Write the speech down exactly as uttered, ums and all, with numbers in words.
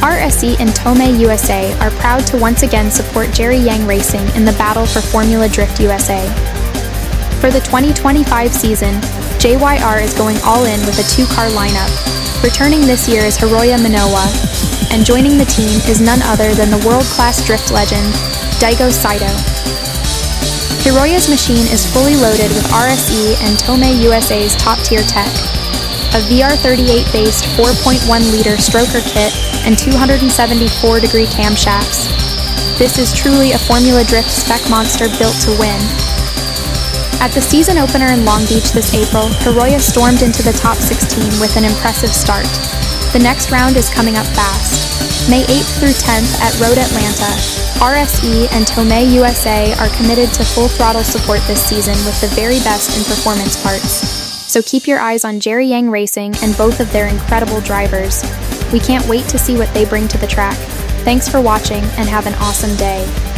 R S E and Tomei U S A are proud to once again support Jerry Yang Racing in the battle for Formula Drift U S A. For the twenty twenty-five season, J Y R is going all in with a two-car lineup. Returning this year is Hiroya Minowa, and joining the team is none other than the world-class drift legend, Daigo Saito. Hiroya's machine is fully loaded with R S E and Tomei U S A's top-tier tech, a V R thirty-eight-based four point one liter stroker kit and two hundred seventy-four degree camshafts. This is truly a Formula Drift spec monster built to win. At the season opener in Long Beach this April, Hiroya stormed into the top sixteen with an impressive start. The next round is coming up fast. May eighth through tenth at Road Atlanta, R S E and Tomei U S A are committed to full throttle support this season with the very best in performance parts. So keep your eyes on Jerry Yang Racing and both of their incredible drivers. We can't wait to see what they bring to the track. Thanks for watching and have an awesome day.